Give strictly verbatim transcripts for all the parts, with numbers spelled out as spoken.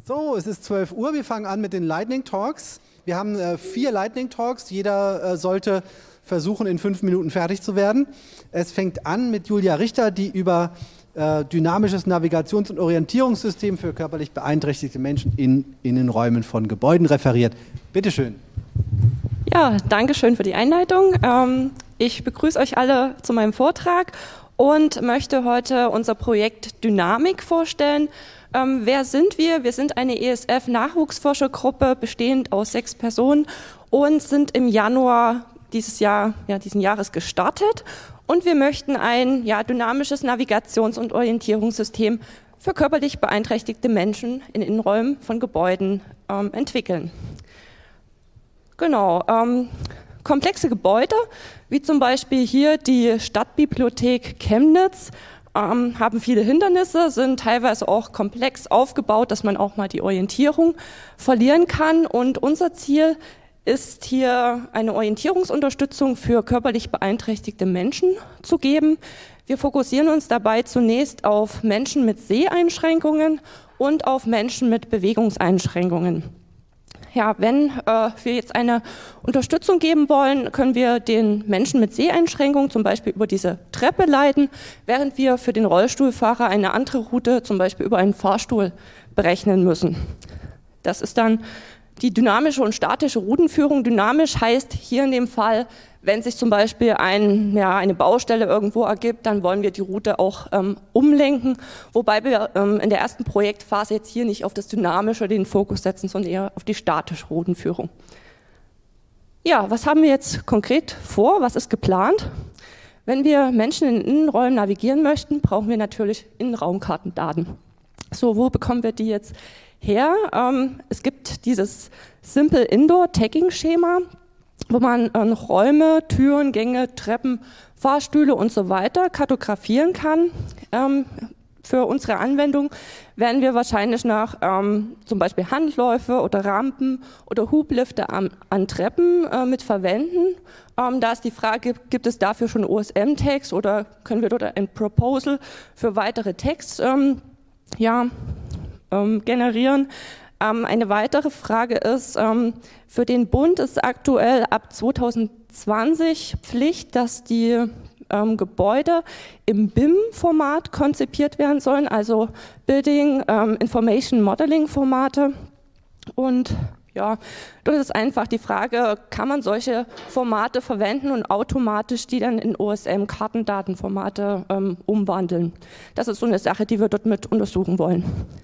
So, es ist zwölf Uhr, wir fangen an mit den Lightning Talks. Wir haben äh, vier Lightning Talks, jeder äh, sollte versuchen, in fünf Minuten fertig zu werden. Es fängt an mit Julia Richter, die über äh, dynamisches Navigations- und Orientierungssystem für körperlich beeinträchtigte Menschen in Innenräumen von Gebäuden referiert. Bitte schön. Ja, danke schön für die Einleitung. Ähm, ich begrüße euch alle zu meinem Vortrag und möchte heute unser Projekt Dynamik vorstellen. Ähm, wer sind wir? Wir sind eine E S F-Nachwuchsforschergruppe, bestehend aus sechs Personen und sind im Januar dieses Jahr, ja, diesen Jahres gestartet. Und wir möchten ein ja, dynamisches Navigations- und Orientierungssystem für körperlich beeinträchtigte Menschen in Innenräumen von Gebäuden ähm, entwickeln. Genau, ähm, komplexe Gebäude, wie zum Beispiel hier die Stadtbibliothek Chemnitz, ähm, haben viele Hindernisse, sind teilweise auch komplex aufgebaut, dass man auch mal die Orientierung verlieren kann. Und unser Ziel ist hier eine Orientierungsunterstützung für körperlich beeinträchtigte Menschen zu geben. Wir fokussieren uns dabei zunächst auf Menschen mit Seheinschränkungen und auf Menschen mit Bewegungseinschränkungen. Ja, wenn äh, wir jetzt eine Unterstützung geben wollen, können wir den Menschen mit Seheinschränkungen zum Beispiel über diese Treppe leiten, während wir für den Rollstuhlfahrer eine andere Route, zum Beispiel über einen Fahrstuhl, berechnen müssen. Das ist dann die dynamische und statische Routenführung. Dynamisch heißt hier in dem Fall, wenn sich zum Beispiel ein, ja, eine Baustelle irgendwo ergibt, dann wollen wir die Route auch ähm, umlenken, wobei wir ähm, in der ersten Projektphase jetzt hier nicht auf das Dynamische den Fokus setzen, sondern eher auf die statische Routenführung. Ja, was haben wir jetzt konkret vor? Was ist geplant? Wenn wir Menschen in Innenräumen navigieren möchten, brauchen wir natürlich Innenraumkartendaten. So, wo bekommen wir die jetzt her? Ähm, es gibt dieses Simple Indoor Tagging Schema, wo man äh, Räume, Türen, Gänge, Treppen, Fahrstühle und so weiter kartografieren kann. Ähm, für unsere Anwendung werden wir wahrscheinlich nach ähm, zum Beispiel Handläufe oder Rampen oder Hublifte an, an Treppen äh, mit verwenden. Ähm, da ist die Frage, gibt es dafür schon O S M-Tags oder können wir dort ein Proposal für weitere Tags ähm, ja, ähm, generieren? Ähm, eine weitere Frage ist, ähm, für den Bund ist aktuell ab zwanzig zwanzig Pflicht, dass die ähm, Gebäude im B I M-Format konzipiert werden sollen, also Building ähm, Information Modeling Formate. Und ja, dort ist einfach die Frage, kann man solche Formate verwenden und automatisch die dann in O S M-Kartendatenformate ähm, umwandeln. Das ist so eine Sache, die wir dort mit untersuchen wollen.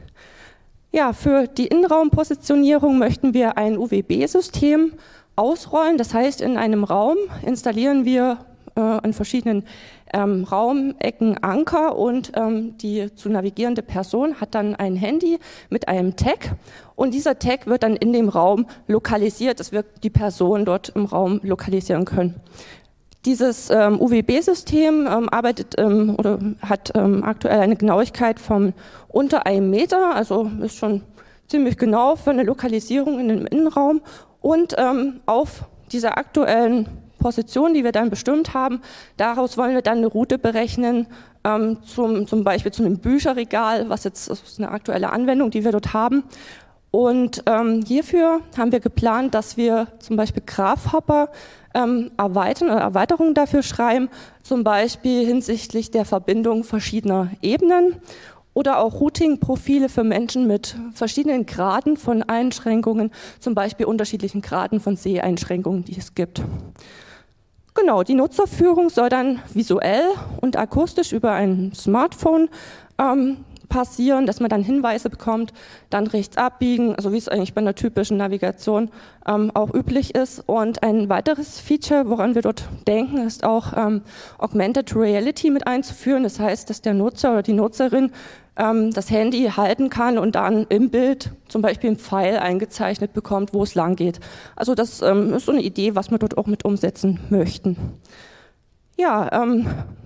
Ja, für die Innenraumpositionierung möchten wir ein U W B-System ausrollen. Das heißt, in einem Raum installieren wir äh, an verschiedenen ähm, Raumecken Anker und ähm, die zu navigierende Person hat dann ein Handy mit einem Tag und dieser Tag wird dann in dem Raum lokalisiert, dass wir die Person dort im Raum lokalisieren können. Dieses ähm, U W B-System ähm, arbeitet ähm, oder hat ähm, aktuell eine Genauigkeit von unter einem Meter, also ist schon ziemlich genau für eine Lokalisierung in dem Innenraum. Und ähm, auf dieser aktuellen Position, die wir dann bestimmt haben, daraus wollen wir dann eine Route berechnen, ähm, zum, zum Beispiel zu einem Bücherregal, was jetzt das ist eine aktuelle Anwendung, die wir dort haben. Und ähm, hierfür haben wir geplant, dass wir zum Beispiel Graphhopper ähm, erweitern oder Erweiterungen dafür schreiben, zum Beispiel hinsichtlich der Verbindung verschiedener Ebenen oder auch Routing-Profile für Menschen mit verschiedenen Graden von Einschränkungen, zum Beispiel unterschiedlichen Graden von Seheinschränkungen, die es gibt. Genau, die Nutzerführung soll dann visuell und akustisch über ein Smartphone ähm, passieren, dass man dann Hinweise bekommt, dann rechts abbiegen, so wie es eigentlich bei einer typischen Navigation ähm, auch üblich ist. Und ein weiteres Feature, woran wir dort denken, ist auch ähm, Augmented Reality mit einzuführen. Das heißt, dass der Nutzer oder die Nutzerin ähm, das Handy halten kann und dann im Bild zum Beispiel ein Pfeil eingezeichnet bekommt, wo es lang geht. Also das ähm, ist so eine Idee, was wir dort auch mit umsetzen möchten. Ja, ähm,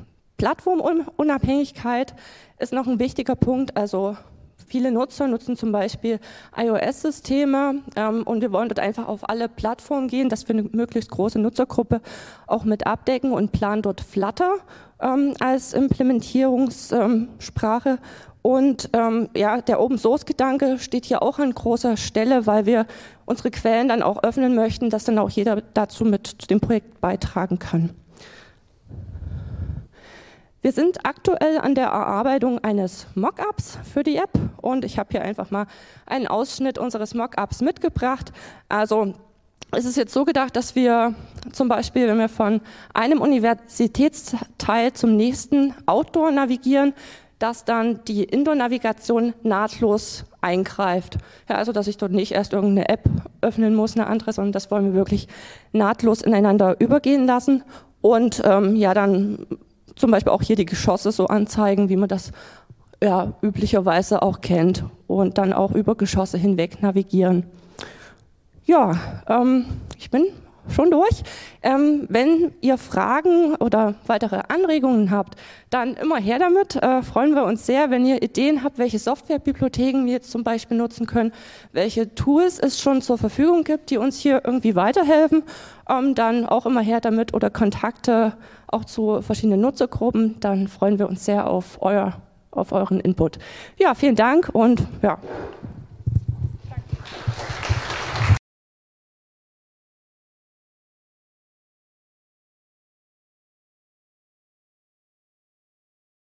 Plattformunabhängigkeit ist noch ein wichtiger Punkt. Also viele Nutzer nutzen zum Beispiel iOS-Systeme ähm, und wir wollen dort einfach auf alle Plattformen gehen, dass wir eine möglichst große Nutzergruppe auch mit abdecken und planen dort Flutter ähm, als Implementierungssprache. Und ähm, ja, der Open-Source-Gedanke steht hier auch an großer Stelle, weil wir unsere Quellen dann auch öffnen möchten, dass dann auch jeder dazu mit zu dem Projekt beitragen kann. Wir sind aktuell an der Erarbeitung eines Mockups für die App und ich habe hier einfach mal einen Ausschnitt unseres Mockups mitgebracht. Also es ist jetzt so gedacht, dass wir zum Beispiel, wenn wir von einem Universitätsteil zum nächsten Outdoor navigieren, dass dann die Indoor-Navigation nahtlos eingreift. Ja, also dass ich dort nicht erst irgendeine App öffnen muss, eine andere, sondern das wollen wir wirklich nahtlos ineinander übergehen lassen und ähm, ja dann zum Beispiel auch hier die Geschosse so anzeigen, wie man das ja üblicherweise auch kennt und dann auch über Geschosse hinweg navigieren. Ja, ähm, ich bin schon durch. Ähm, wenn ihr Fragen oder weitere Anregungen habt, dann immer her damit. Äh, freuen wir uns sehr, wenn ihr Ideen habt, welche Softwarebibliotheken wir jetzt zum Beispiel nutzen können, welche Tools es schon zur Verfügung gibt, die uns hier irgendwie weiterhelfen. Ähm, dann auch immer her damit oder Kontakte auch zu verschiedenen Nutzergruppen. Dann freuen wir uns sehr auf, euer, auf euren Input. Ja, vielen Dank und ja.